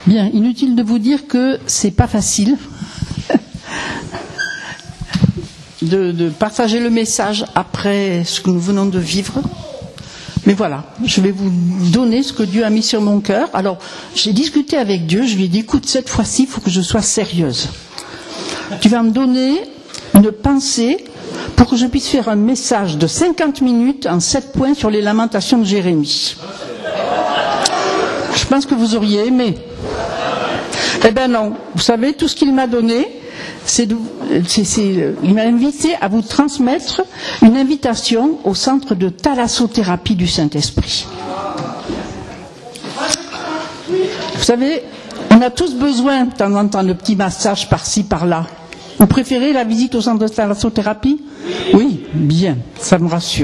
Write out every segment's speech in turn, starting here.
Bien, inutile de vous dire que c'est pas facile de partager le message après ce que nous venons de vivre. Mais voilà, je vais vous donner ce que Dieu a mis sur mon cœur. Alors, j'ai discuté avec Dieu, je lui ai dit, écoute, cette fois-ci, il faut que je sois sérieuse. Tu vas me donner une pensée pour que je puisse faire un message de 50 minutes en 7 points sur les lamentations de Jérémie. Je pense que vous auriez aimé. Eh bien non, vous savez, tout ce qu'il m'a donné, il m'a invité à vous transmettre une invitation au centre de thalassothérapie du Saint-Esprit. Vous savez, on a tous besoin de temps en temps de petits massages par-ci, par-là. Vous préférez la visite au centre de thalassothérapie ? Oui, bien, ça me rassure.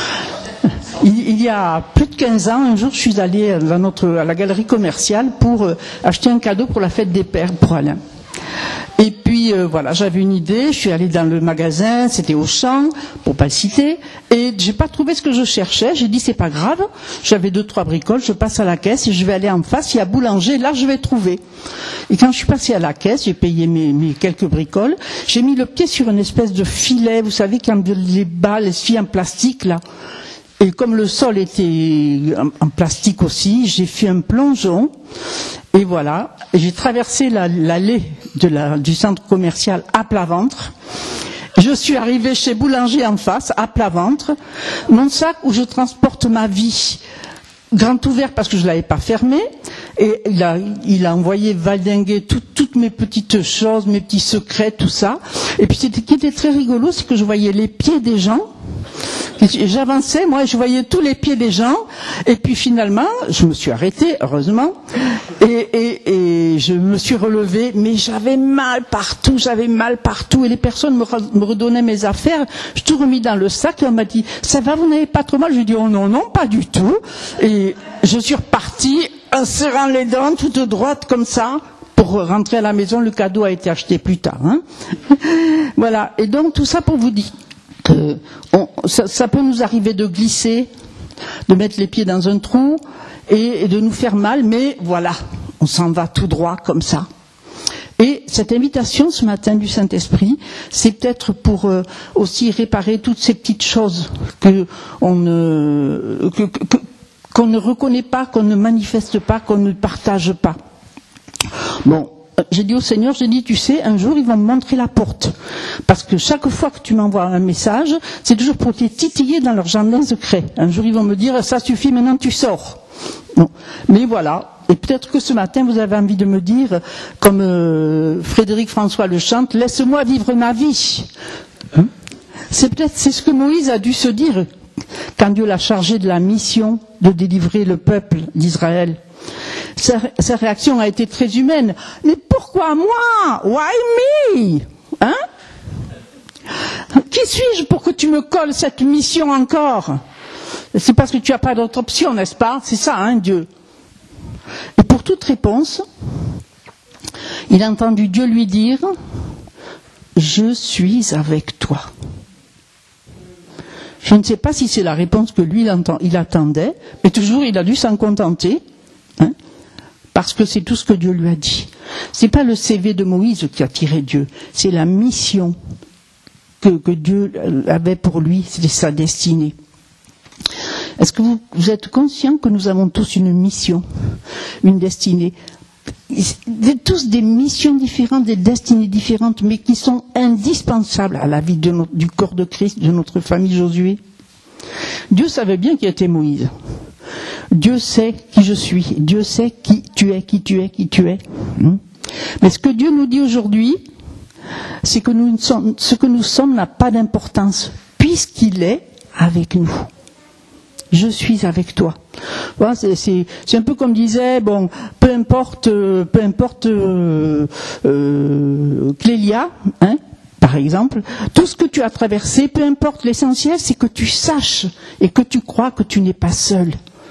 Il y a plus de 15 ans, un jour, je suis allée à la galerie commerciale pour acheter un cadeau pour la fête des pères pour Alain. Et puis voilà, j'avais une idée, je suis allée dans le magasin, c'était Auchan, pour pas le citer, et j'ai pas trouvé ce que je cherchais. J'ai dit c'est pas grave, j'avais 2-3 bricoles, je passe à la caisse et je vais aller en face, il y a boulanger, là je vais trouver. Et quand je suis passée à la caisse, j'ai payé mes quelques bricoles, j'ai mis le pied sur une espèce de filet, vous savez, quand les balles, les filles en plastique là. Et comme le sol était en plastique aussi, j'ai fait un plongeon. Et voilà, j'ai traversé l'allée du centre commercial à plat ventre. Je suis arrivée chez Boulanger en face, à plat ventre. Mon sac où je transporte ma vie, grand ouvert parce que je ne l'avais pas fermé. Et il a envoyé valdinguer toutes mes petites choses, mes petits secrets, tout ça. Et puis ce qui était très rigolo, c'est que je voyais les pieds des gens. J'avançais, moi, je voyais tous les pieds des gens, et puis finalement, je me suis arrêtée, heureusement, et je me suis relevée, mais j'avais mal partout, et les personnes me redonnaient mes affaires, je tout remis dans le sac, et on m'a dit, ça va, vous n'avez pas trop mal? Je lui ai dit, oh non, non, pas du tout, et je suis repartie, en serrant les dents, toute droite, comme ça, pour rentrer à la maison. Le cadeau a été acheté plus tard, hein. Voilà, et donc tout ça pour vous dire, ça peut nous arriver de glisser, de mettre les pieds dans un trou et de nous faire mal, mais voilà, on s'en va tout droit comme ça. Et cette invitation ce matin du Saint-Esprit, c'est peut-être pour aussi réparer toutes ces petites choses qu'on ne reconnaît pas, qu'on ne manifeste pas, qu'on ne partage pas. Bon. J'ai dit au Seigneur, tu sais, un jour ils vont me montrer la porte. Parce que chaque fois que tu m'envoies un message, c'est toujours pour te titiller dans leur jardin secret. Un jour ils vont me dire, ça suffit, maintenant tu sors. Non. Mais voilà. Et peut-être que ce matin vous avez envie de me dire, comme Frédéric François le chante, laisse-moi vivre ma vie. C'est ce que Moïse a dû se dire quand Dieu l'a chargé de la mission de délivrer le peuple d'Israël. Sa réaction a été très humaine. Mais pourquoi moi? Why me? Hein? Qui suis-je pour que tu me colles cette mission encore? C'est parce que tu n'as pas d'autre option, n'est-ce pas? C'est ça, hein, Dieu. Et pour toute réponse, il a entendu Dieu lui dire, je suis avec toi. Je ne sais pas si c'est la réponse que lui il attendait, mais toujours il a dû s'en contenter. Hein, parce que c'est tout ce que Dieu lui a dit. C'est pas le CV de Moïse qui a tiré Dieu, c'est la mission que Dieu avait pour lui, c'était sa destinée. Est-ce que vous êtes conscient que nous avons tous une mission, une destinée? Tous des missions différentes, des destinées différentes, mais qui sont indispensables à la vie du corps de Christ, de notre famille Josué. Dieu savait bien qui était Moïse. Dieu sait qui je suis. Dieu sait qui tu es. Mais ce que Dieu nous dit aujourd'hui, c'est que ce que nous sommes n'a pas d'importance, puisqu'il est avec nous. Je suis avec toi. Voilà, c'est un peu comme disait, bon, peu importe Clélia, hein, par exemple, tout ce que tu as traversé, peu importe, l'essentiel, c'est que tu saches et que tu crois que tu n'es pas seul.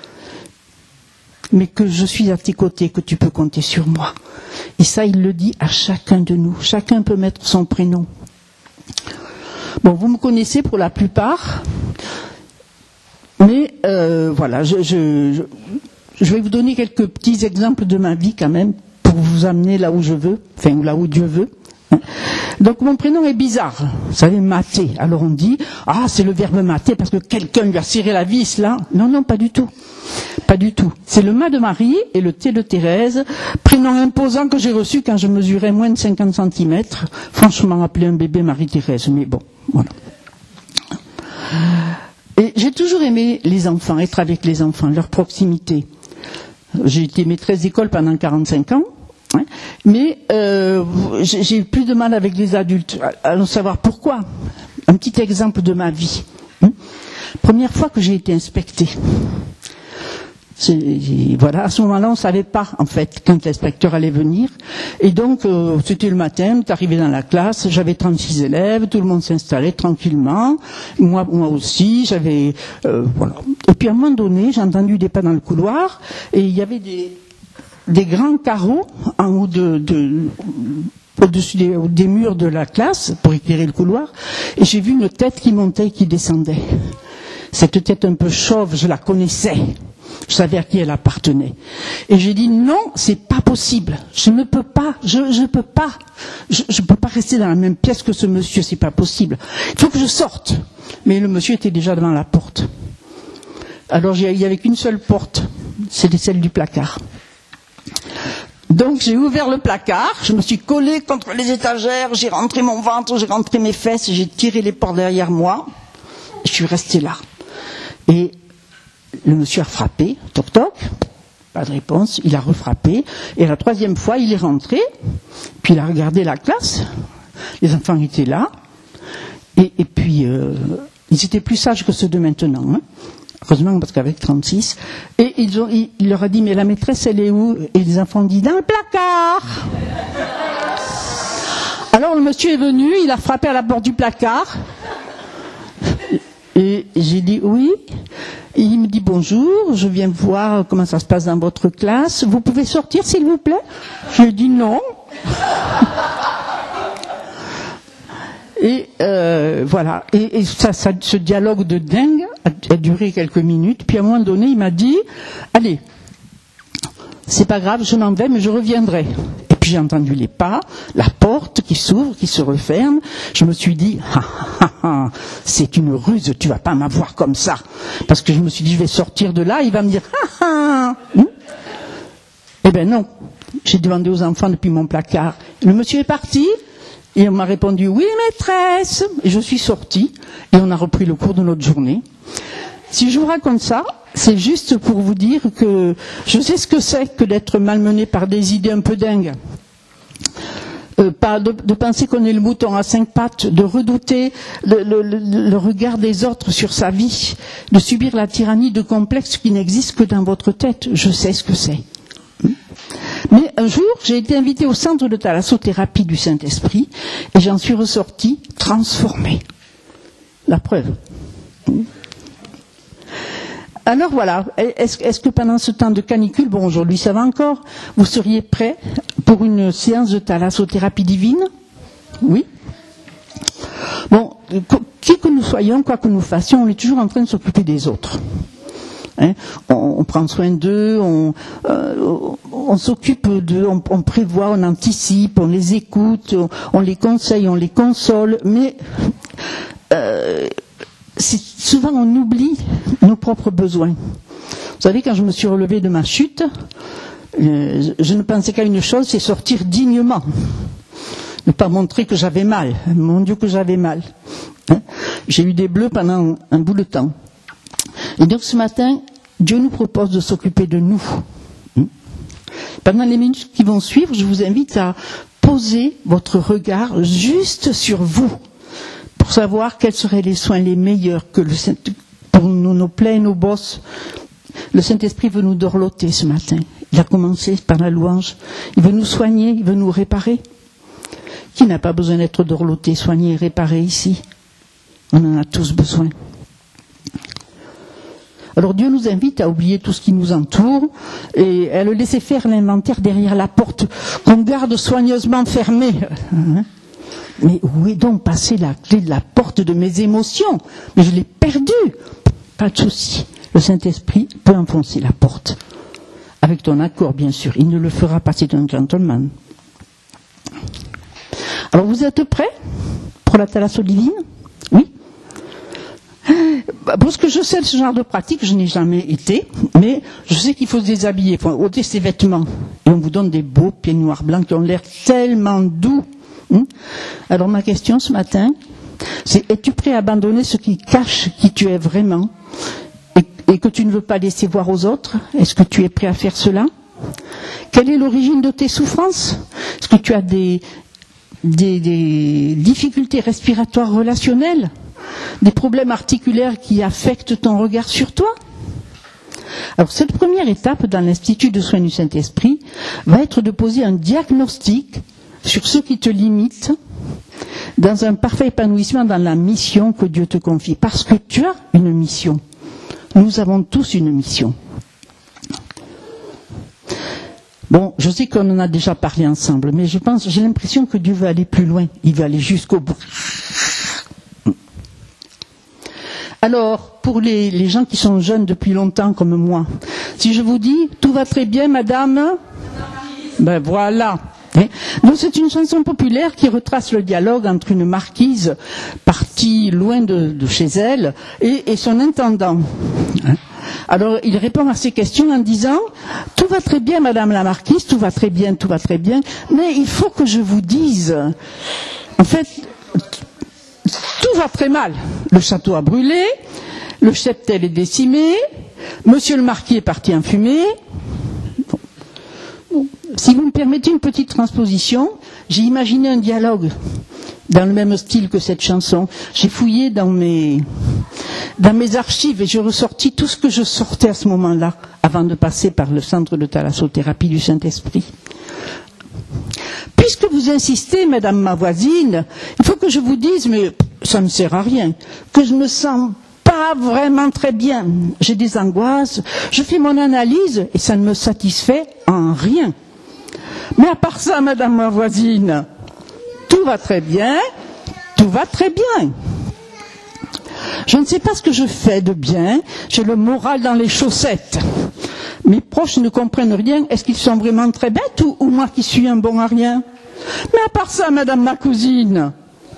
Mais que je suis à tes côtés, que tu peux compter sur moi. Et ça, il le dit à chacun de nous. Chacun peut mettre son prénom. Bon, vous me connaissez pour la plupart, mais voilà, je vais vous donner quelques petits exemples de ma vie quand même, pour vous amener là où je veux, enfin là où Dieu veut. Donc mon prénom est bizarre, vous savez, Mathé. Alors on dit, c'est le verbe mater parce que quelqu'un lui a serré la vis là. Non, pas du tout. Pas du tout. C'est le Ma de Marie et le T de Thérèse, prénom imposant que j'ai reçu quand je mesurais moins de 50 cm. Franchement, appeler un bébé Marie-Thérèse, mais bon, voilà. Et j'ai toujours aimé les enfants, être avec les enfants, leur proximité. J'ai été maîtresse d'école pendant 45 ans. Mais j'ai plus de mal avec les adultes. Allons savoir pourquoi. Un petit exemple de ma vie. Première fois que j'ai été inspectée. Voilà, à ce moment-là, on ne savait pas, en fait, quand l'inspecteur allait venir. Et donc, c'était le matin, tu arrivais dans la classe, j'avais 36 élèves, tout le monde s'installait tranquillement. Moi aussi, j'avais... voilà. Et puis, à un moment donné, j'ai entendu des pas dans le couloir, et il y avait des grands carreaux en haut au-dessus des murs de la classe pour éclairer le couloir, et j'ai vu une tête qui montait et qui descendait. Cette tête un peu chauve, je la connaissais, je savais à qui elle appartenait. Et j'ai dit non, c'est pas possible, je ne peux pas, je peux pas rester dans la même pièce que ce monsieur, c'est pas possible. Il faut que je sorte. Mais le monsieur était déjà devant la porte. Alors il n'y avait qu'une seule porte, c'était celle du placard. Donc j'ai ouvert le placard, je me suis collé contre les étagères, j'ai rentré mon ventre, j'ai rentré mes fesses, j'ai tiré les portes derrière moi, je suis resté là. Et le monsieur a frappé, toc toc, pas de réponse, il a refrappé, et la troisième fois il est rentré, puis il a regardé la classe, les enfants étaient là, et puis ils étaient plus sages que ceux de maintenant, hein. Heureusement, parce qu'avec 36, et il leur a dit, mais la maîtresse, elle est où? Et les enfants ont dit, dans le placard. Alors le monsieur est venu, il a frappé à la porte du placard, et j'ai dit oui, et il me dit bonjour, je viens voir comment ça se passe dans votre classe, vous pouvez sortir s'il vous plaît? Je lui ai dit non. Et voilà. Et ce dialogue de dingue a duré quelques minutes. Puis à un moment donné, il m'a dit allez, c'est pas grave, je m'en vais, mais je reviendrai. Et puis j'ai entendu les pas, la porte qui s'ouvre, qui se referme. Je me suis dit c'est une ruse, tu vas pas m'avoir comme ça. Parce que je me suis dit je vais sortir de là, il va me dire Eh ben non. J'ai demandé aux enfants depuis mon placard. Le monsieur est parti. Et on m'a répondu, oui, maîtresse. Et je suis sortie, et on a repris le cours de notre journée. Si je vous raconte ça, c'est juste pour vous dire que je sais ce que c'est que d'être malmené par des idées un peu dingues. De penser qu'on est le mouton à 5 pattes, de redouter le regard des autres sur sa vie, de subir la tyrannie de complexes qui n'existent que dans votre tête. Je sais ce que c'est. Mais un jour, j'ai été invitée au centre de thalassothérapie du Saint-Esprit et j'en suis ressortie transformée. La preuve. Alors voilà, est-ce que pendant ce temps de canicule, bon aujourd'hui ça va encore, vous seriez prêts pour une séance de thalassothérapie divine? Oui. Bon, qui que nous soyons, quoi que nous fassions, on est toujours en train de s'occuper des autres. Hein, on prend soin d'eux, on s'occupe d'eux, on prévoit, on anticipe, on les écoute, on les conseille, on les console, mais souvent on oublie nos propres besoins. Vous savez, quand je me suis relevée de ma chute, je ne pensais qu'à une chose, c'est sortir dignement. Ne pas montrer que j'avais mal. Mon Dieu, que j'avais mal. Hein, j'ai eu des bleus pendant un bout de temps. Et donc ce matin, Dieu nous propose de s'occuper de nous. Pendant les minutes qui vont suivre, je vous invite à poser votre regard juste sur vous, pour savoir quels seraient les soins les meilleurs pour nos plaies et nos bosses. Le Saint-Esprit veut nous dorloter ce matin. Il a commencé par la louange. Il veut nous soigner, il veut nous réparer. Qui n'a pas besoin d'être dorloté, soigné et réparé ici? On en a tous besoin. Alors Dieu nous invite à oublier tout ce qui nous entoure et à le laisser faire l'inventaire derrière la porte qu'on garde soigneusement fermée. Mais où est donc passée la clé de la porte de mes émotions? Mais je l'ai perdue. Pas de souci. Le Saint-Esprit peut enfoncer la porte. avec ton accord bien sûr. Il ne le fera pas, c'est un gentleman. Alors vous êtes prêts pour la thalasso divine? Oui. Pour ce que je sais de ce genre de pratique, je n'ai jamais été, mais je sais qu'il faut se déshabiller, il faut ôter ses vêtements. Et on vous donne des beaux pieds noirs blancs qui ont l'air tellement doux. Alors ma question ce matin, c'est: es-tu prêt à abandonner ce qui cache qui tu es vraiment et que tu ne veux pas laisser voir aux autres? Est-ce que tu es prêt à faire cela? Quelle est l'origine de tes souffrances? Est-ce que tu as des difficultés respiratoires relationnelles? Des problèmes articulaires qui affectent ton regard sur toi? Alors cette première étape dans l'Institut de soins du Saint-Esprit va être de poser un diagnostic sur ce qui te limite dans un parfait épanouissement dans la mission que Dieu te confie. Parce que tu as une mission. Nous avons tous une mission. Bon, je sais qu'on en a déjà parlé ensemble, mais j'ai l'impression que Dieu veut aller plus loin. Il veut aller jusqu'au bout. Alors, pour les gens qui sont jeunes depuis longtemps comme moi, si je vous dis « Tout va très bien, madame », ben voilà. Donc c'est une chanson populaire qui retrace le dialogue entre une marquise partie loin de chez elle et son intendant. Alors il répond à ces questions en disant « Tout va très bien, madame la marquise, tout va très bien, mais il faut que je vous dise, en fait, tout va très mal. Le château a brûlé, le cheptel est décimé, monsieur le marquis est parti en fumée. » Si vous me permettez une petite transposition, j'ai imaginé un dialogue dans le même style que cette chanson. J'ai fouillé dans mes archives et j'ai ressorti tout ce que je sortais à ce moment-là, avant de passer par le centre de thalassothérapie du Saint-Esprit. Puisque vous insistez, madame ma voisine, il faut que je vous dise, mais ça ne sert à rien, que je me sens pas vraiment très bien. J'ai des angoisses, je fais mon analyse et ça ne me satisfait en rien. Mais à part ça, madame ma voisine, tout va très bien, tout va très bien. Je ne sais pas ce que je fais de bien, j'ai le moral dans les chaussettes. Mes proches ne comprennent rien, est-ce qu'ils sont vraiment très bêtes ou moi qui suis un bon à rien? Mais à part ça, madame ma cousine.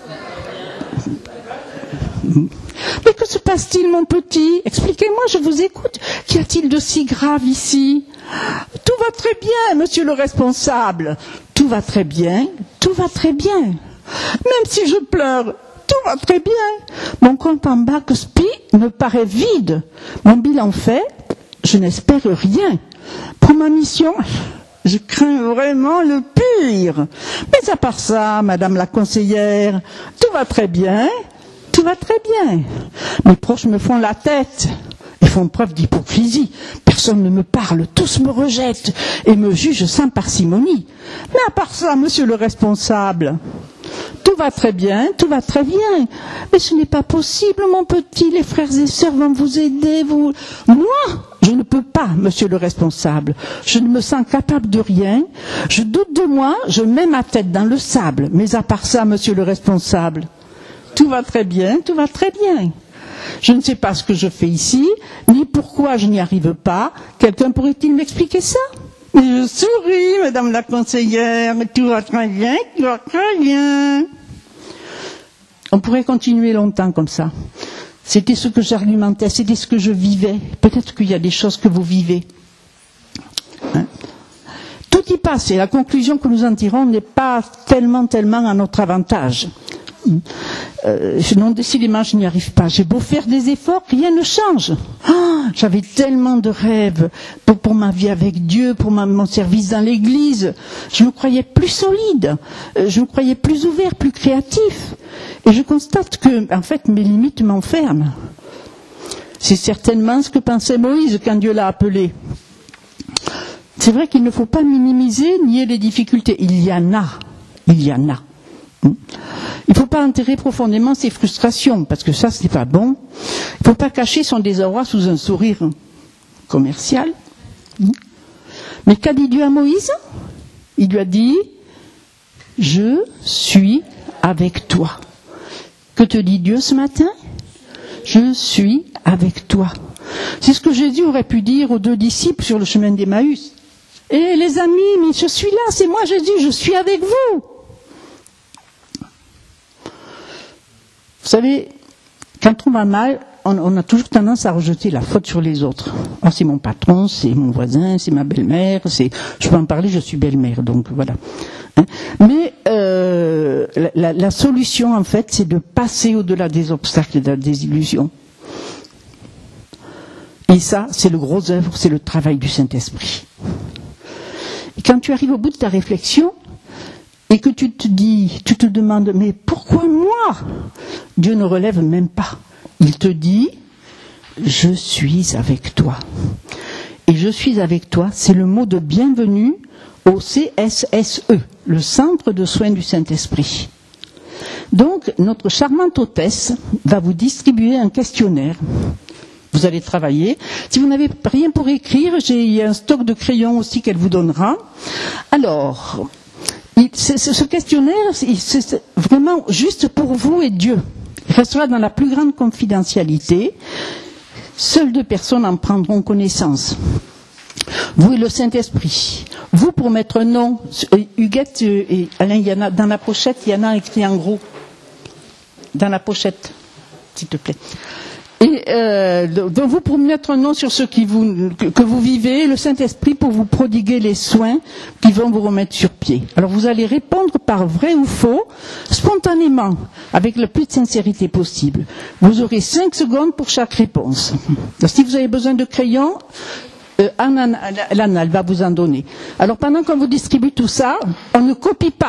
Mais que se passe-t-il, mon petit? Expliquez-moi, je vous écoute. Qu'y a-t-il de si grave ici? Tout va très bien, monsieur le responsable. Tout va très bien, tout va très bien. Même si je pleure, tout va très bien. Mon compte en banque SPI me paraît vide. Mon bilan fait, je n'espère rien. Pour ma mission, je crains vraiment le pire. Mais à part ça, madame la conseillère, tout va très bien. Tout va très bien. Mes proches me font la tête et font preuve d'hypocrisie. Personne ne me parle, tous me rejettent et me jugent sans parcimonie. Mais à part ça, monsieur le responsable, tout va très bien, tout va très bien. Mais ce n'est pas possible, mon petit, les frères et sœurs vont vous aider, vous... Moi, je ne peux pas, monsieur le responsable. Je ne me sens capable de rien. Je doute de moi, je mets ma tête dans le sable. Mais à part ça, monsieur le responsable, tout va très bien, tout va très bien. Je ne sais pas ce que je fais ici, ni pourquoi je n'y arrive pas. Quelqu'un pourrait-il m'expliquer ça? Je souris, madame la conseillère, tout va très bien, tout va très bien. On pourrait continuer longtemps comme ça. C'était ce que j'argumentais, c'était ce que je vivais. Peut-être qu'il y a des choses que vous vivez. Tout y passe et la conclusion que nous en tirons n'est pas tellement à notre avantage. Non, décidément, je n'y arrive pas. J'ai beau faire des efforts, rien ne change. J'avais tellement de rêves pour ma vie avec Dieu, pour mon service dans l'Église. Je me croyais plus solide, je me croyais plus ouvert, plus créatif. Et je constate que, en fait, mes limites m'enferment. C'est certainement ce que pensait Moïse quand Dieu l'a appelé. C'est vrai qu'il ne faut pas minimiser, nier les difficultés. Il y en a. Il ne faut pas enterrer profondément ses frustrations, parce que ça, ce n'est pas bon. Il ne faut pas cacher son désarroi sous un sourire commercial. Mais qu'a dit Dieu à Moïse? Il lui a dit, je suis avec toi. Que te dit Dieu ce matin? Je suis avec toi. C'est ce que Jésus aurait pu dire aux 2 disciples sur le chemin d'Emmaüs. Et les amis, mais je suis là, c'est moi Jésus, je suis avec vous. Vous savez, quand on va mal, on a toujours tendance à rejeter la faute sur les autres. Oh, c'est mon patron, c'est mon voisin, c'est ma belle-mère, je peux en parler, je suis belle-mère, donc voilà. Mais la solution, en fait, c'est de passer au-delà des obstacles et des désillusions. Et ça, c'est le gros œuvre, c'est le travail du Saint-Esprit. Et quand tu arrives au bout de ta réflexion, et que tu te demandes, mais pourquoi moi? Dieu ne relève même pas. Il te dit, je suis avec toi. Et je suis avec toi, c'est le mot de bienvenue au CSSE, le Centre de soins du Saint-Esprit. Donc, notre charmante hôtesse va vous distribuer un questionnaire. Vous allez travailler. Si vous n'avez rien pour écrire, il y a un stock de crayons aussi qu'elle vous donnera. Alors, ce questionnaire, c'est vraiment juste pour vous et Dieu. Il restera dans la plus grande confidentialité. Seules 2 personnes en prendront connaissance. Vous et le Saint-Esprit. Vous pour mettre un nom. Huguette et Alain, il y en a dans la pochette, il y en a écrit en gros. Dans la pochette, s'il te plaît. Et donc vous pour mettre un nom sur ce que vous vivez, le Saint-Esprit pour vous prodiguer les soins qui vont vous remettre sur pied. Alors vous allez répondre par vrai ou faux, spontanément, avec le plus de sincérité possible. Vous aurez 5 secondes pour chaque réponse. Donc, si vous avez besoin de crayons, Anna, elle va vous en donner. Alors pendant qu'on vous distribue tout ça, on ne copie pas.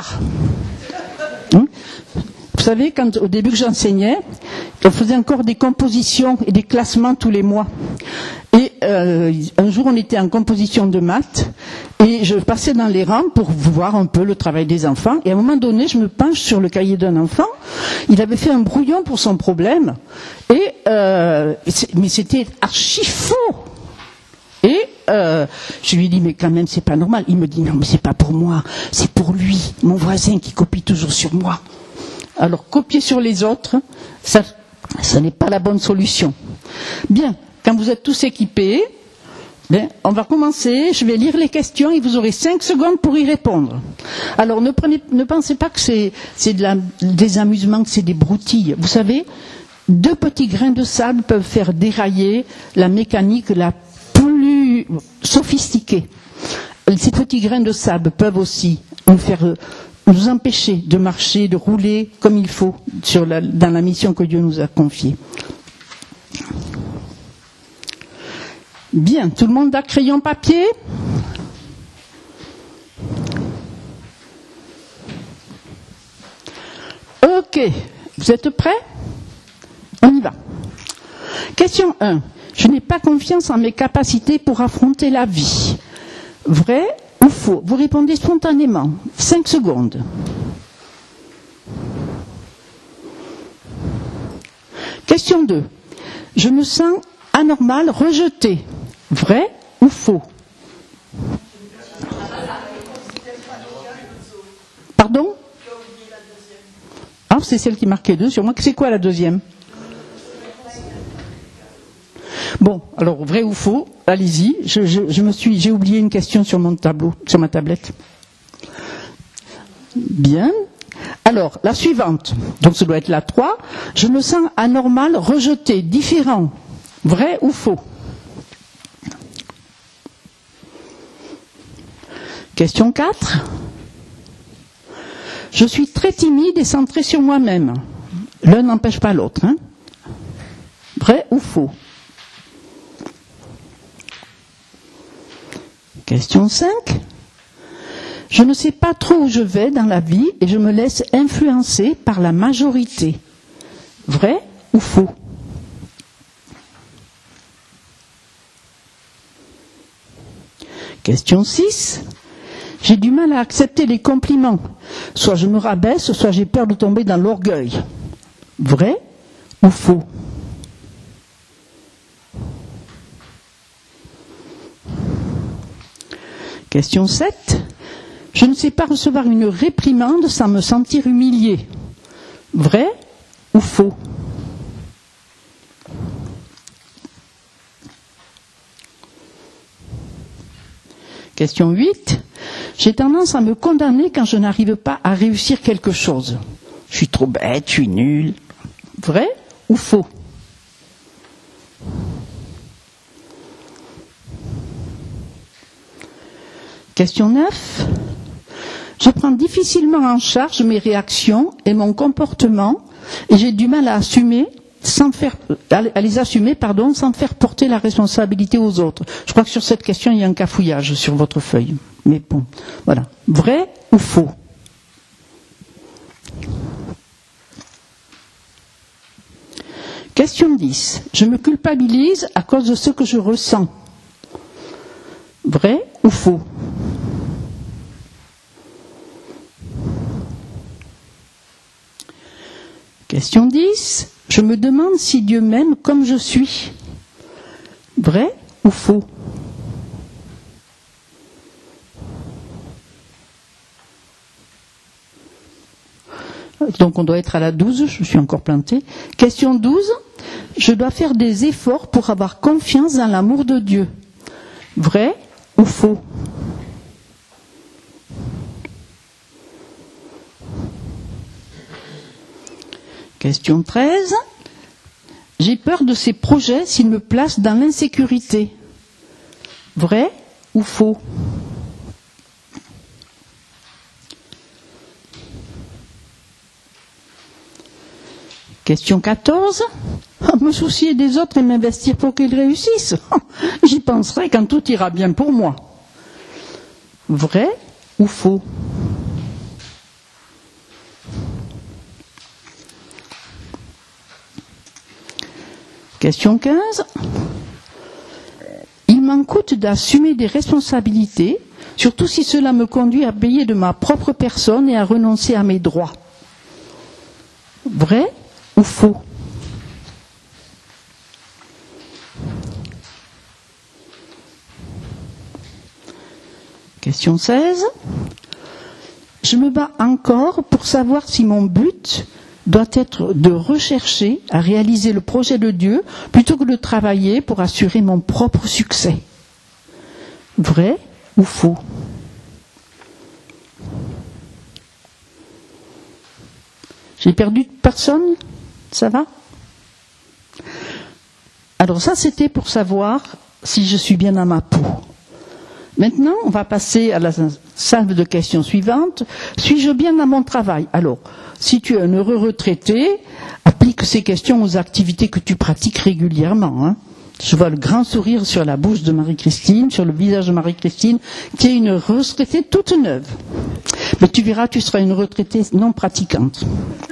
Vous savez, au début que j'enseignais, on faisait encore des compositions et des classements tous les mois. Et un jour, on était en composition de maths, et je passais dans les rangs pour voir un peu le travail des enfants. Et à un moment donné, je me penche sur le cahier d'un enfant. Il avait fait un brouillon pour son problème, mais c'était archi faux. Et je lui dis, mais quand même, c'est pas normal. Il me dit, non, mais c'est pas pour moi, c'est pour lui, mon voisin qui copie toujours sur moi. Alors, copier sur les autres, ça n'est pas la bonne solution. Bien, quand vous êtes tous équipés, on va commencer. Je vais lire les questions et vous aurez 5 secondes pour y répondre. Alors, ne pensez pas que c'est des amusements, que c'est des broutilles. Vous savez, 2 petits grains de sable peuvent faire dérailler la mécanique la plus sophistiquée. Ces petits grains de sable peuvent aussi nous empêcher de marcher, de rouler comme il faut dans la mission que Dieu nous a confiée. Bien, tout le monde a crayon papier? Ok, vous êtes prêts? On y va. Question 1. Je n'ai pas confiance en mes capacités pour affronter la vie. Vrai ou faux? Vous répondez spontanément. 5 secondes. Question 2. Je me sens anormal, rejeté. Vrai ou faux? Pardon? Ah, c'est celle qui marquait 2 sur moi. C'est quoi la deuxième? Bon, alors vrai ou faux, allez-y. J'ai oublié une question sur mon tableau, sur ma tablette. Bien. Alors, la suivante. Donc, ça doit être la 3. Je me sens anormal, rejeté, différent. Vrai ou faux? Question 4. Je suis très timide et centré sur moi-même. L'un n'empêche pas l'autre. Hein? Vrai ou faux? Question 5. Je ne sais pas trop où je vais dans la vie et je me laisse influencer par la majorité. Vrai ou faux? Question 6. J'ai du mal à accepter les compliments. Soit je me rabaisse, soit j'ai peur de tomber dans l'orgueil. Vrai ou faux? Question 7. Je ne sais pas recevoir une réprimande sans me sentir humilié. Vrai ou faux? Question 8. J'ai tendance à me condamner quand je n'arrive pas à réussir quelque chose. Je suis trop bête, je suis nul. Vrai ou faux? Question 9. Je prends difficilement en charge mes réactions et mon comportement et j'ai du mal à les assumer sans faire porter la responsabilité aux autres. Je crois que sur cette question, il y a un cafouillage sur votre feuille. Mais bon, voilà. Vrai ou faux? Question 10. Je me culpabilise à cause de ce que je ressens. Vrai ou faux? Question 10. Je me demande si Dieu m'aime comme je suis. Vrai ou faux? Donc on doit être à la 12, je suis encore plantée. Question 12. Je dois faire des efforts pour avoir confiance dans l'amour de Dieu. Vrai ou faux? Question 13. J'ai peur de ces projets s'ils me placent dans l'insécurité. Vrai ou faux? Question 14. Me soucier des autres et m'investir pour qu'ils réussissent. J'y penserai quand tout ira bien pour moi. Vrai ou faux? Question 15. Il m'en coûte d'assumer des responsabilités, surtout si cela me conduit à payer de ma propre personne et à renoncer à mes droits. Vrai ou faux? Question 16. Je me bats encore pour savoir si mon but doit être de rechercher à réaliser le projet de Dieu plutôt que de travailler pour assurer mon propre succès. Vrai ou faux? J'ai perdu personne? Ça va? Alors ça, c'était pour savoir si je suis bien dans ma peau. Maintenant, on va passer à la salve de questions suivante. Suis-je bien dans mon travail? Alors, si tu es un heureux retraité, applique ces questions aux activités que tu pratiques régulièrement. Hein. Je vois le grand sourire sur la bouche de Marie-Christine, sur le visage de Marie-Christine, qui est une retraitée toute neuve. Mais tu verras, tu seras une retraitée non pratiquante.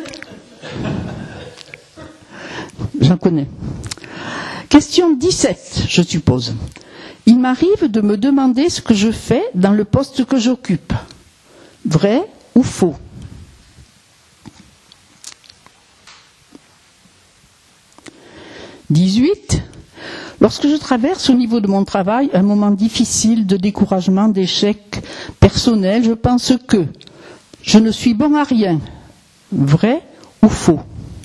J'en connais. Question 17, je suppose. Il m'arrive de me demander ce que je fais dans le poste que j'occupe. Vrai ou faux? « 18. Lorsque je traverse au niveau de mon travail un moment difficile de découragement, d'échec personnel, je pense que je ne suis bon à rien. Vrai ou faux?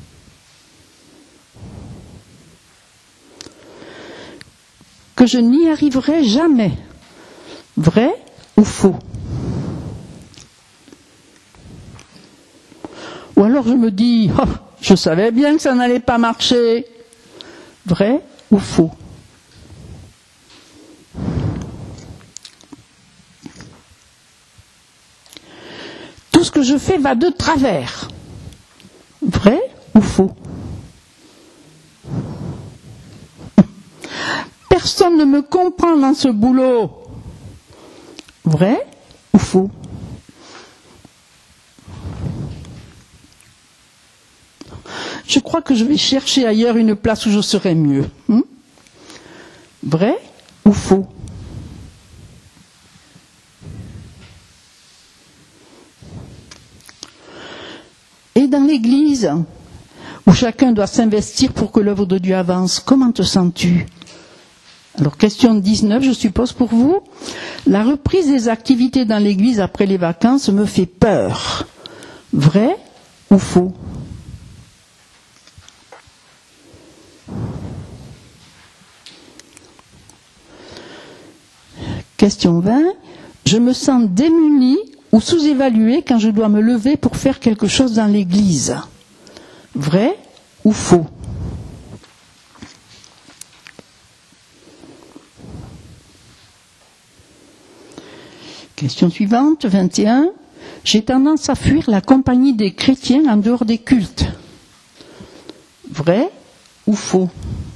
Que je n'y arriverai jamais. Vrai ou faux? Ou alors je me dis, oh, je savais bien que ça n'allait pas marcher. Vrai ou faux? Tout ce que je fais va de travers. Vrai ou faux? Personne ne me comprend dans ce boulot. Vrai ou faux? Je crois que je vais chercher ailleurs une place où je serai mieux. Vrai ou faux? Et dans l'Église, où chacun doit s'investir pour que l'œuvre de Dieu avance, comment te sens-tu? Alors, question 19, je suppose pour vous. La reprise des activités dans l'Église après les vacances me fait peur. Vrai ou faux? Question 20. Je me sens démunie ou sous-évaluée quand je dois me lever pour faire quelque chose dans l'église. Vrai ou faux? Question suivante, 21. J'ai tendance à fuir la compagnie des chrétiens en dehors des cultes. Vrai ou faux?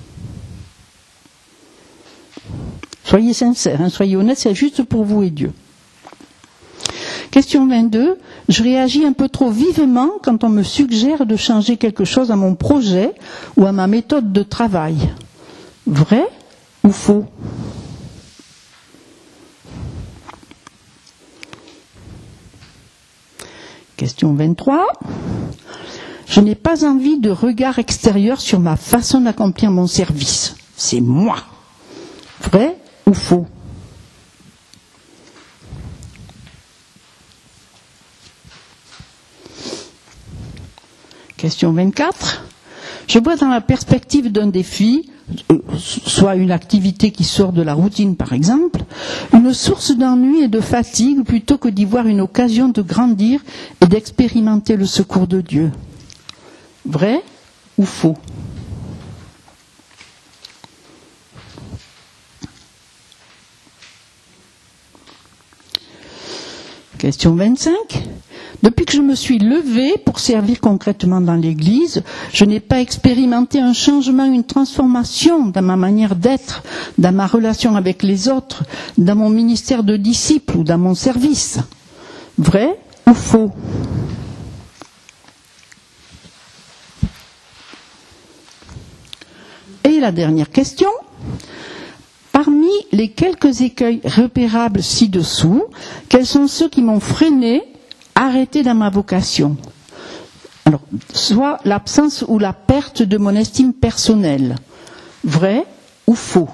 Soyez sincères, soyez honnêtes, c'est juste pour vous et Dieu. Question 22. Je réagis un peu trop vivement quand on me suggère de changer quelque chose à mon projet ou à ma méthode de travail. Vrai ou faux? Question 23. Je n'ai pas envie de regard extérieur sur ma façon d'accomplir mon service. C'est moi. Vrai ou faux? Question 24. Je vois dans la perspective d'un défi, soit une activité qui sort de la routine par exemple, une source d'ennui et de fatigue plutôt que d'y voir une occasion de grandir et d'expérimenter le secours de Dieu. Vrai ou faux? Question 25. Depuis que je me suis levée pour servir concrètement dans l'Église, je n'ai pas expérimenté un changement, une transformation dans ma manière d'être, dans ma relation avec les autres, dans mon ministère de disciple ou dans mon service. Vrai ou faux? Et la dernière question. Parmi les quelques écueils repérables ci-dessous, quels sont ceux qui m'ont freiné, arrêté dans ma vocation? Alors, soit l'absence ou la perte de mon estime personnelle. Vrai ou faux?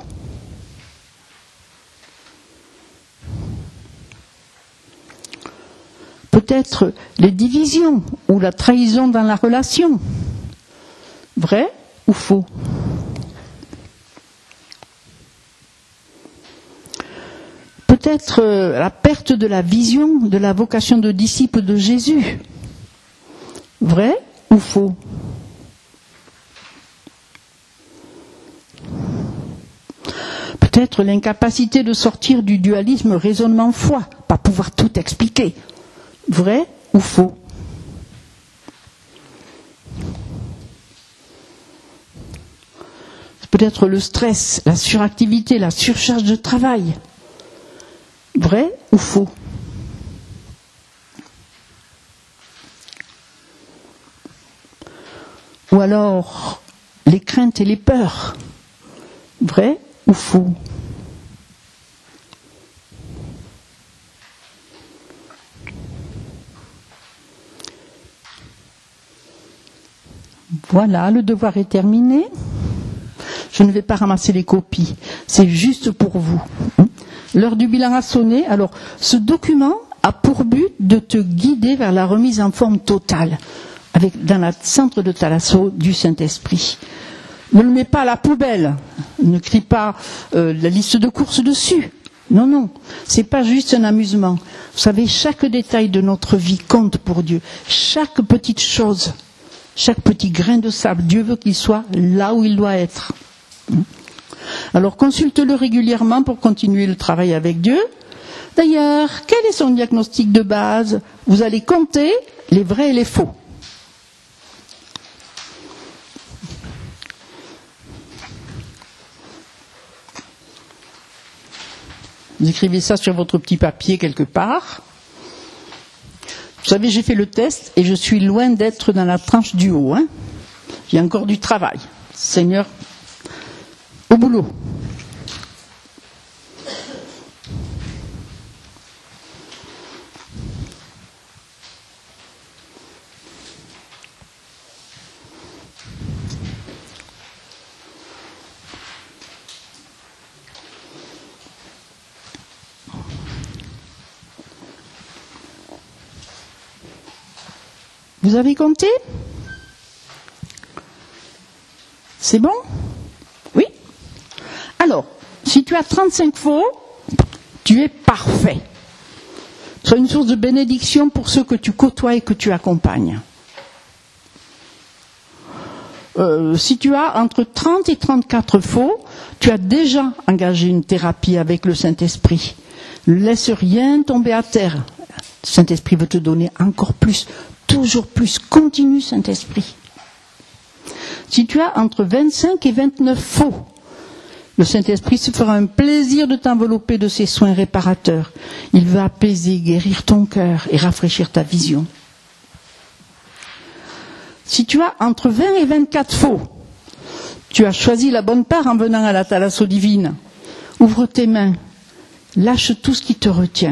Peut-être les divisions ou la trahison dans la relation. Vrai ou faux? Peut-être la perte de la vision de la vocation de disciple de Jésus. Vrai ou faux? Peut-être l'incapacité de sortir du dualisme raisonnement-foi, pas pouvoir tout expliquer. Vrai ou faux? Peut-être le stress, la suractivité, la surcharge de travail. Vrai ou faux? Ou alors les craintes et les peurs. Vrai ou faux? Voilà, le devoir est terminé. Je ne vais pas ramasser les copies, c'est juste pour vous. L'heure du bilan a sonné. Alors, ce document a pour but de te guider vers la remise en forme totale, dans le centre de Thalasso du Saint-Esprit. Ne le mets pas à la poubelle, ne crie pas la liste de courses dessus. Non, non, c'est pas juste un amusement. Vous savez, chaque détail de notre vie compte pour Dieu. Chaque petite chose, chaque petit grain de sable, Dieu veut qu'il soit là où il doit être. Alors consulte-le régulièrement pour continuer le travail avec Dieu. D'ailleurs, quel est son diagnostic de base? Vous allez compter les vrais et les faux. Vous écrivez ça sur votre petit papier quelque part. Vous savez, j'ai fait le test et je suis loin d'être dans la tranche du haut. Il y a encore du travail. Seigneur, au boulot. Vous avez compté? C'est bon? Oui? Alors, si tu as 35 faux, Tu es parfait. Sois une source de bénédiction pour ceux que tu côtoies et que tu accompagnes. Si tu as entre 30 et 34 faux, tu as déjà engagé une thérapie avec le Saint-Esprit. Ne laisse rien tomber à terre. Le Saint-Esprit veut te donner encore plus, toujours plus. Continue, Saint-Esprit. Si tu as entre 25 et 29 faux, le Saint-Esprit se fera un plaisir de t'envelopper de ses soins réparateurs. Il veut apaiser, guérir ton cœur et rafraîchir ta vision. Si tu as entre 20 et 24 faux, tu as choisi la bonne part en venant à la thalasso divine. Ouvre tes mains, lâche tout ce qui te retient,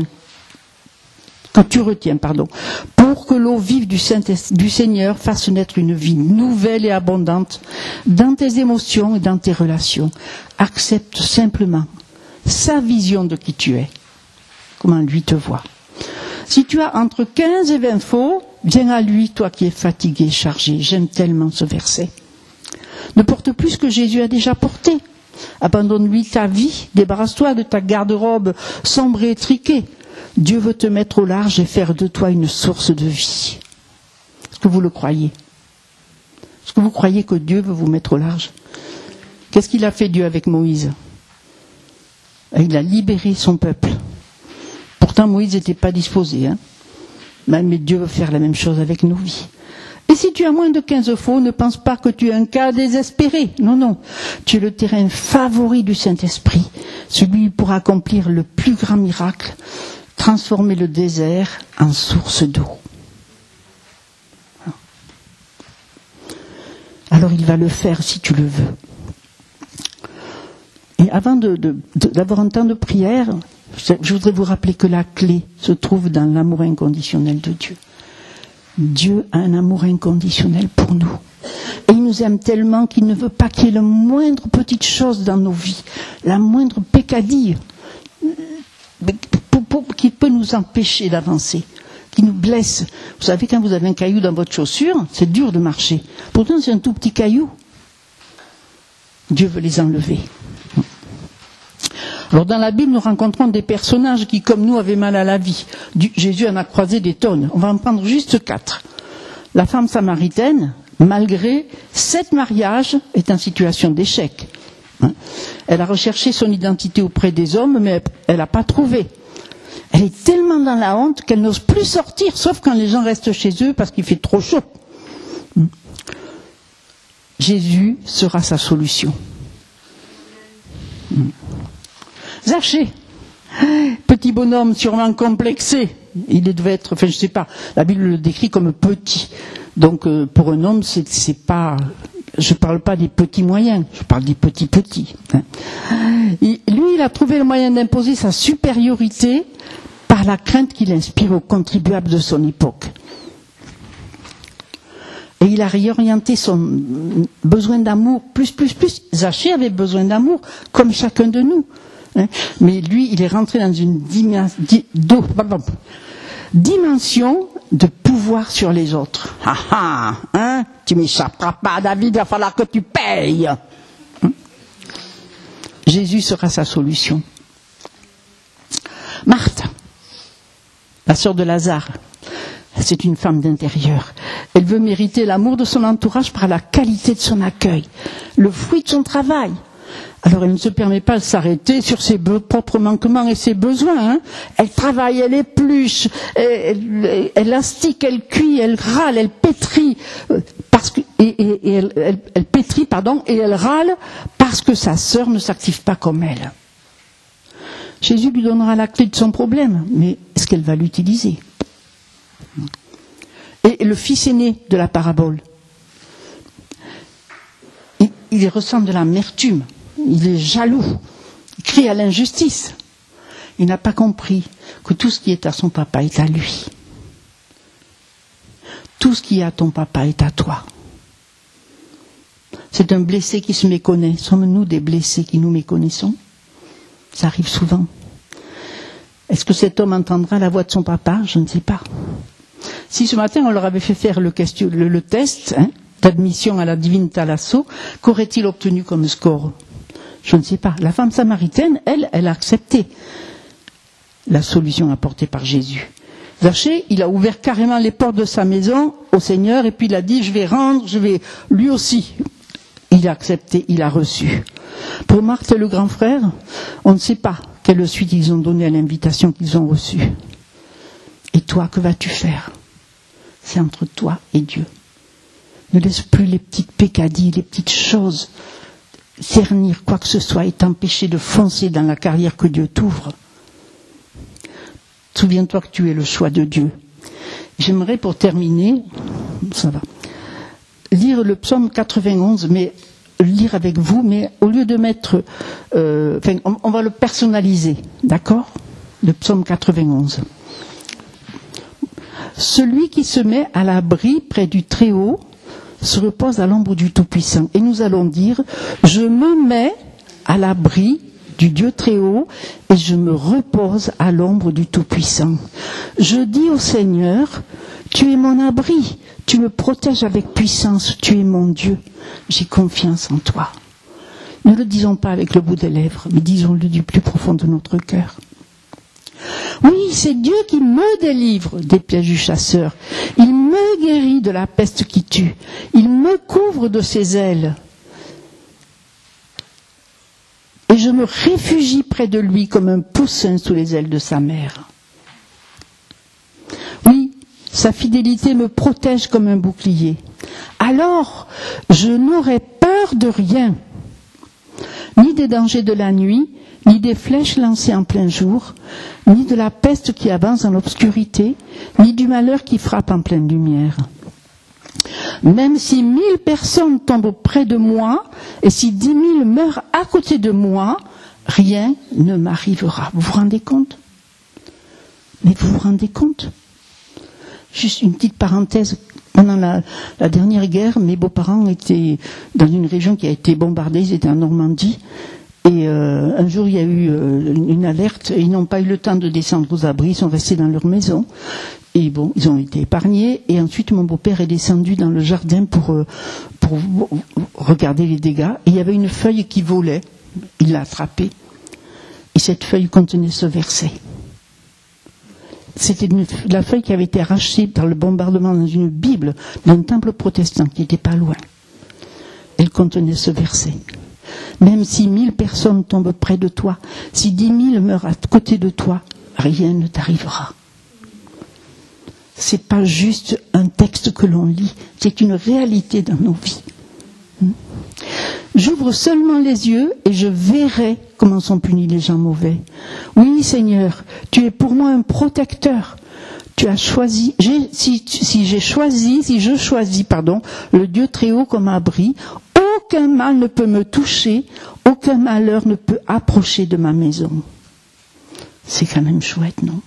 pour que l'eau vive du Seigneur fasse naître une vie nouvelle et abondante dans tes émotions et dans tes relations. Accepte simplement sa vision de qui tu es, comment lui te voit. Si tu as entre 15 et 20 faux, viens à lui, toi qui es fatigué, chargé. J'aime tellement ce verset. Ne porte plus ce que Jésus a déjà porté. Abandonne-lui ta vie, débarrasse-toi de ta garde-robe sombre et étriquée. Dieu veut te mettre au large et faire de toi une source de vie. Est-ce que vous le croyez? Est-ce que vous croyez que Dieu veut vous mettre au large? Qu'est-ce qu'il a fait Dieu avec Moïse? Il a libéré son peuple. Pourtant Moïse n'était pas disposé. Mais Dieu veut faire la même chose avec nos vies. Et si tu as moins de 15 faux, ne pense pas que tu es un cas désespéré. Non. Tu es le terrain favori du Saint-Esprit, celui pour accomplir le plus grand miracle, transformer le désert en source d'eau. Alors il va le faire si tu le veux. Et avant d'avoir un temps de prière, je voudrais vous rappeler que la clé se trouve dans l'amour inconditionnel de Dieu. Dieu a un amour inconditionnel pour nous. Et il nous aime tellement qu'il ne veut pas qu'il y ait la moindre petite chose dans nos vies, la moindre peccadille, qui peut nous empêcher d'avancer, qui nous blesse. Vous savez, quand vous avez un caillou dans votre chaussure, c'est dur de marcher. Pourtant, c'est un tout petit caillou. Dieu veut les enlever. Alors dans la Bible, nous rencontrons des personnages qui, comme nous, avaient mal à la vie. Jésus en a croisé des tonnes. On va en prendre juste 4. La femme samaritaine, malgré 7 mariages, est en situation d'échec. Elle a recherché son identité auprès des hommes, mais elle n'a pas trouvé. Elle est tellement dans la honte qu'elle n'ose plus sortir, sauf quand les gens restent chez eux parce qu'il fait trop chaud. Jésus sera sa solution. Zachée, petit bonhomme sûrement complexé, il devait être, je sais pas, la Bible le décrit comme petit. Donc pour un homme, c'est pas, je parle pas des petits moyens, je parle des petits. Lui, il a trouvé le moyen d'imposer sa supériorité par la crainte qu'il inspire aux contribuables de son époque. Et il a réorienté son besoin d'amour plus. Zachée avait besoin d'amour, comme chacun de nous. Mais lui, il est rentré dans une dimension de pouvoir sur les autres. Tu m'échapperas pas, David, il va falloir que tu payes. Jésus sera sa solution. Marthe, la sœur de Lazare, c'est une femme d'intérieur. Elle veut mériter l'amour de son entourage par la qualité de son accueil, le fruit de son travail. Alors elle ne se permet pas de s'arrêter sur ses propres manquements et ses besoins. Elle travaille, elle épluche, elle astique, elle cuit, elle râle, elle pétrit, elle pétrit, et elle râle parce que sa sœur ne s'active pas comme elle. Jésus lui donnera la clé de son problème, mais est-ce qu'elle va l'utiliser? Et le fils aîné de la parabole, il ressent de l'amertume. Il est jaloux, il crie à l'injustice. Il n'a pas compris que tout ce qui est à son papa est à lui. Tout ce qui est à ton papa est à toi. C'est un blessé qui se méconnaît. Sommes-nous des blessés qui nous méconnaissons? Ça arrive souvent. Est-ce que cet homme entendra la voix de son papa? Je ne sais pas. Si ce matin on leur avait fait faire le test d'admission à la divine thalasso, qu'aurait-il obtenu comme score? Je ne sais pas. La femme samaritaine, elle a accepté. la solution apportée par Jésus. Zachée, il a ouvert carrément les portes de sa maison au Seigneur et puis il a dit, je vais rendre, lui aussi. Il a accepté, il a reçu. Pour Marthe et le grand frère, on ne sait pas quelle suite ils ont donnée à l'invitation qu'ils ont reçue. Et toi, que vas-tu faire? C'est entre toi et Dieu. Ne laisse plus les petites pécadilles, les petites choses cernir quoi que ce soit et t'empêcher de foncer dans la carrière que Dieu t'ouvre. Souviens-toi que tu es le choix de Dieu. J'aimerais pour terminer, ça va, lire le psaume 91, mais lire avec vous, mais au lieu de mettre, on va le personnaliser, d'accord? Le psaume 91. Celui qui se met à l'abri près du Très-Haut se repose à l'ombre du Tout-Puissant. Et nous allons dire, je me mets à l'abri du Dieu Très-Haut et je me repose à l'ombre du Tout-Puissant. Je dis au Seigneur, tu es mon abri, tu me protèges avec puissance, tu es mon Dieu, j'ai confiance en toi. Ne le disons pas avec le bout des lèvres, mais disons-le du plus profond de notre cœur. Oui, c'est Dieu qui me délivre des pièges du chasseur. Il me guérit de la peste qui tue. Il me couvre de ses ailes. Et je me réfugie près de lui comme un poussin sous les ailes de sa mère. Oui, sa fidélité me protège comme un bouclier. Alors, je n'aurai peur de rien, ni des dangers de la nuit, ni des flèches lancées en plein jour, ni de la peste qui avance dans l'obscurité, ni du malheur qui frappe en pleine lumière. Même si 1000 personnes tombent près de moi, et si 10 000 meurent à côté de moi, rien ne m'arrivera. Vous vous rendez compte? Mais vous vous rendez compte? Juste une petite parenthèse. Pendant la dernière guerre, mes beaux-parents étaient dans une région qui a été bombardée, ils étaient en Normandie. Et un jour, il y a eu une alerte et ils n'ont pas eu le temps de descendre aux abris, ils sont restés dans leur maison. Et bon, ils ont été épargnés. Et ensuite, mon beau-père est descendu dans le jardin pour regarder les dégâts. Et il y avait une feuille qui volait. Il l'a attrapée. Et cette feuille contenait ce verset. C'était la feuille qui avait été arrachée par le bombardement dans une Bible d'un temple protestant qui n'était pas loin. Elle contenait ce verset. Même si 1000 personnes tombent près de toi, si 10 000 meurent à côté de toi, rien ne t'arrivera. C'est pas juste un texte que l'on lit, c'est une réalité dans nos vies. J'ouvre seulement les yeux et je verrai comment sont punis les gens mauvais. Oui, Seigneur, tu es pour moi un protecteur. Tu as choisi, si je choisis, le Dieu très haut comme abri, aucun mal ne peut me toucher, aucun malheur ne peut approcher de ma maison. C'est quand même chouette, non?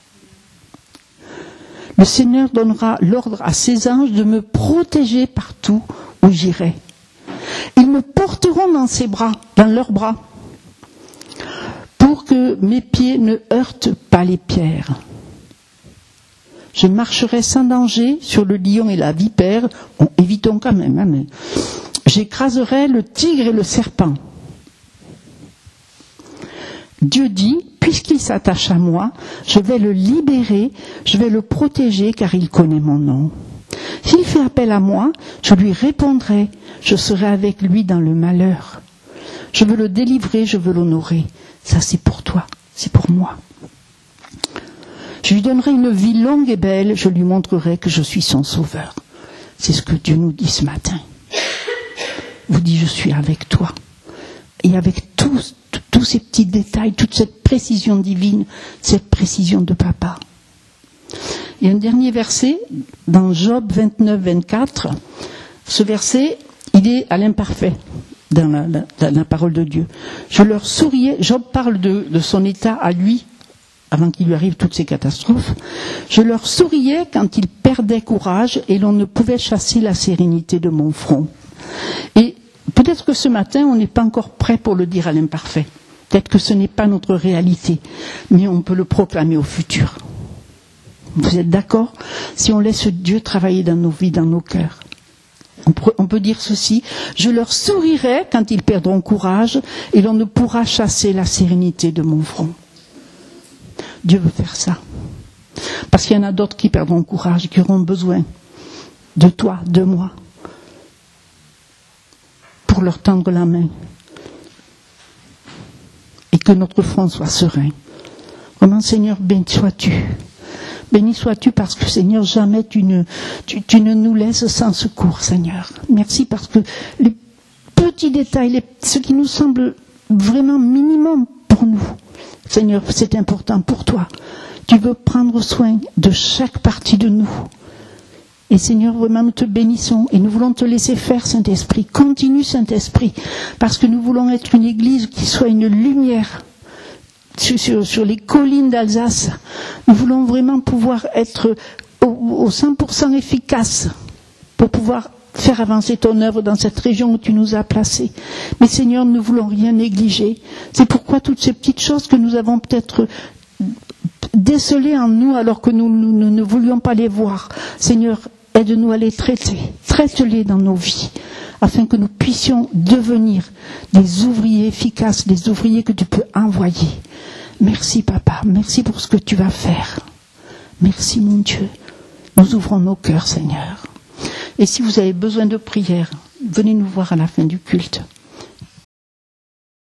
Le Seigneur donnera l'ordre à ses anges de me protéger partout où j'irai. Ils me porteront dans leurs bras, pour que mes pieds ne heurtent pas les pierres. Je marcherai sans danger sur le lion et la vipère, évitons quand même, mais j'écraserai le tigre et le serpent. Dieu dit, puisqu'il s'attache à moi, je vais le libérer, je vais le protéger car il connaît mon nom. S'il fait appel à moi, je lui répondrai, je serai avec lui dans le malheur. Je veux le délivrer, je veux l'honorer. Ça c'est pour toi, c'est pour moi. Je lui donnerai une vie longue et belle, je lui montrerai que je suis son sauveur. C'est ce que Dieu nous dit ce matin. Vous dit, je suis avec toi. Et avec tous ces petits détails, toute cette précision divine, cette précision de papa. Il y a un dernier verset, dans Job 29, 24. Ce verset, il est à l'imparfait dans la parole de Dieu. Je leur souriais, Job parle de son état à lui, avant qu'il lui arrive toutes ces catastrophes. Je leur souriais quand ils perdaient courage et l'on ne pouvait chasser la sérénité de mon front. Et peut-être que ce matin, on n'est pas encore prêt pour le dire à l'imparfait. Peut-être que ce n'est pas notre réalité, mais on peut le proclamer au futur. Vous êtes d'accord? Si on laisse Dieu travailler dans nos vies, dans nos cœurs. On peut dire ceci, je leur sourirai quand ils perdront courage et l'on ne pourra chasser la sérénité de mon front. Dieu veut faire ça. Parce qu'il y en a d'autres qui perdront courage, qui auront besoin de toi, de moi, pour leur tendre la main. Et que notre front soit serein. Vraiment, Seigneur, béni sois-tu. Béni sois-tu parce que, Seigneur, jamais tu ne nous laisses sans secours, Seigneur. Merci parce que les petits détails, ce qui nous semble vraiment minimum pour nous, Seigneur, c'est important pour toi. Tu veux prendre soin de chaque partie de nous. Et Seigneur, vraiment, nous te bénissons et nous voulons te laisser faire, Saint-Esprit. Continue, Saint-Esprit, parce que nous voulons être une église qui soit une lumière sur les collines d'Alsace. Nous voulons vraiment pouvoir être au 100% efficace pour pouvoir faire avancer ton œuvre dans cette région où tu nous as placés. Mais Seigneur, nous ne voulons rien négliger. C'est pourquoi toutes ces petites choses que nous avons peut-être décelées en nous alors que nous ne voulions pas les voir, Seigneur, aide-nous à les traiter. Traite-les dans nos vies, afin que nous puissions devenir des ouvriers efficaces, des ouvriers que tu peux envoyer. Merci, Papa. Merci pour ce que tu vas faire. Merci, mon Dieu. Nous ouvrons nos cœurs, Seigneur. Et si vous avez besoin de prière, venez nous voir à la fin du culte.